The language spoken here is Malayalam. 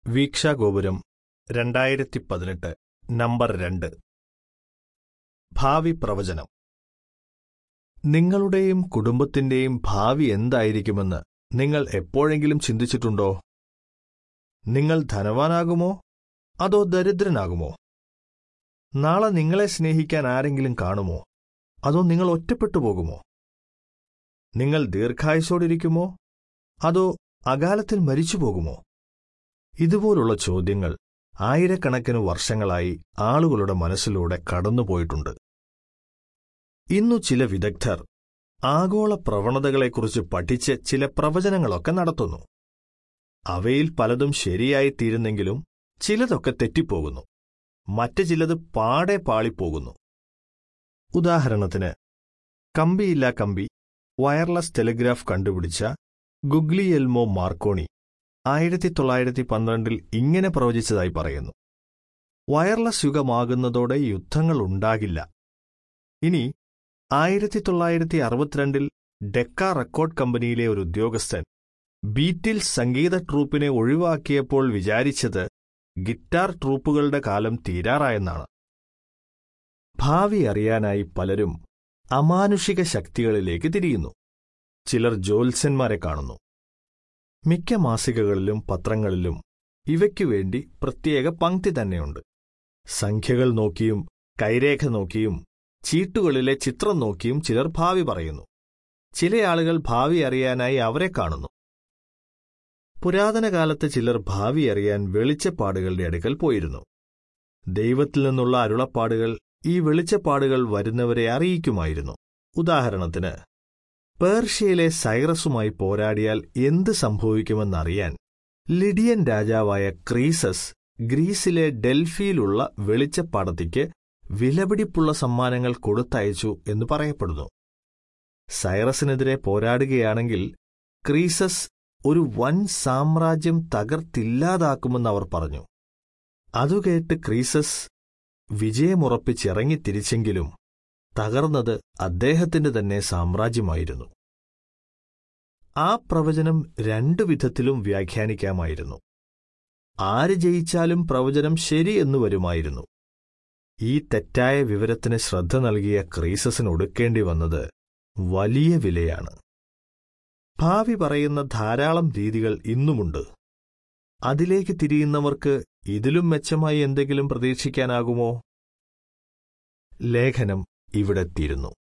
വീക്ഷാഗോപുരം 2018 നമ്പർ 2. ഭാവി പ്രവചനം. നിങ്ങളുടെയും കുടുംബത്തിന്റെയും ഭാവി എന്തായിരിക്കുമെന്ന് നിങ്ങൾ എപ്പോഴെങ്കിലും ചിന്തിച്ചിട്ടുണ്ടോ? നിങ്ങൾ ധനവാനാകുമോ അതോ ദരിദ്രനാകുമോ? നാളെ നിങ്ങളെ സ്നേഹിക്കാൻ ആരെങ്കിലും കാണുമോ അതോ നിങ്ങൾ ഒറ്റപ്പെട്ടു പോകുമോ? നിങ്ങൾ ദീർഘായുസ്സോടിരിക്കുമോ അതോ അകാലത്തിൽ മരിച്ചുപോകുമോ? ഇതുപോലുള്ള ചോദ്യങ്ങൾ ആയിരക്കണക്കിന് വർഷങ്ങളായി ആളുകളുടെ മനസ്സിലൂടെ കടന്നുപോയിട്ടുണ്ട്. ഇന്നു ചില വിദഗ്ധർ ആഗോള പ്രവണതകളെക്കുറിച്ച് പഠിച്ച് ചില പ്രവചനങ്ങളൊക്കെ നടത്തുന്നു. അവയിൽ പലതും ശരിയായിത്തീരുന്നെങ്കിലും ചിലതൊക്കെ തെറ്റിപ്പോകുന്നു. മറ്റു ചിലത് പാടെ പാളിപ്പോകുന്നു. ഉദാഹരണത്തിന്, കമ്പിയില്ലാ കമ്പി വയർലെസ് ടെലിഗ്രാഫ് കണ്ടുപിടിച്ച ഗുഗ്ലിയെൽമോ മാർക്കോണി 1912 ഇങ്ങനെ പ്രവചിച്ചതായി പറയുന്നു: വയർലെസ് യുഗമാകുന്നതോടെ യുദ്ധങ്ങൾ ഉണ്ടാകില്ല. ഇനി 1962 ഡെക്ക റെക്കോർഡ് കമ്പനിയിലെ ഒരു ഉദ്യോഗസ്ഥൻ ബീറ്റിൽസ് സംഗീത ട്രൂപ്പിനെ ഒഴിവാക്കിയപ്പോൾ വിചാരിച്ചത് ഗിറ്റാർ ട്രൂപ്പുകളുടെ കാലം തീരാറായെന്നാണ്. ഭാവി അറിയാനായി പലരും അമാനുഷിക ശക്തികളിലേക്ക് തിരിയുന്നു. ചിലർ ജ്യോത്സ്യന്മാരെ കാണുന്നു. മിക്ക മാസികകളിലും പത്രങ്ങളിലും ഇവയ്ക്കുവേണ്ടി പ്രത്യേക പങ്ക്തി തന്നെയുണ്ട്. സംഖ്യകൾ നോക്കിയും കൈരേഖ നോക്കിയും ചീട്ടുകളിലെ ചിത്രം നോക്കിയും ചിലർ ഭാവി പറയുന്നു. ചില ആളുകൾ ഭാവി അറിയാനായി അവരെ കാണുന്നു. പുരാതന കാലത്ത് ചിലർ ഭാവി അറിയാൻ വെളിച്ചപ്പാടുകളുടെ അടുക്കൽ പോയിരുന്നു. ദൈവത്തിൽ നിന്നുള്ള അരുളപ്പാടുകൾ ഈ വെളിച്ചപ്പാടുകൾ വരുന്നവരെ അറിയിക്കുമായിരുന്നു. ഉദാഹരണത്തിന്, പേർഷ്യയിലെ സൈറസുമായി പോരാടിയാൽ എന്ത് സംഭവിക്കുമെന്നറിയാൻ ലിഡിയൻ രാജാവായ ക്രീസസ് ഗ്രീസിലെ ഡെൽഫിയിലുള്ള വെളിച്ചപ്പാടത്തിക്ക് വിലപിടിപ്പുള്ള സമ്മാനങ്ങൾ കൊടുത്തയച്ചു എന്ന് പറയപ്പെടുന്നു. സൈറസിനെതിരെ പോരാടുകയാണെങ്കിൽ ക്രീസസ് ഒരു വൻ സാമ്രാജ്യം തകർത്തില്ലാതാക്കുമെന്ന് അവർ പറഞ്ഞു. അതുകേട്ട് ക്രീസസ് വിജയമുറപ്പിച്ചിറങ്ങിത്തിരിച്ചെങ്കിലും തകർന്നത് അദ്ദേഹത്തിന്റെ തന്നെ സാമ്രാജ്യമായിരുന്നു. ആ പ്രവചനം രണ്ടു വിധത്തിലും വ്യാഖ്യാനിക്കാമായിരുന്നു. ആര് ജയിച്ചാലും പ്രവചനം ശരിയെന്നു വരുമായിരുന്നു. ഈ തെറ്റായ വിവരത്തിന് ശ്രദ്ധ നൽകിയ ക്രീസസിന് ഒടുക്കേണ്ടി വന്നത് വലിയ വിലയാണ്. ഭാവി പറയുന്ന ധാരാളം രീതികൾ ഇന്നുമുണ്ട്. അതിലേക്ക് തിരിയുന്നവർക്ക് ഇതിലും മെച്ചമായി എന്തെങ്കിലും പ്രതീക്ഷിക്കാനാകുമോ? ലേഖനം ഇവിടെ തീരുന്നു.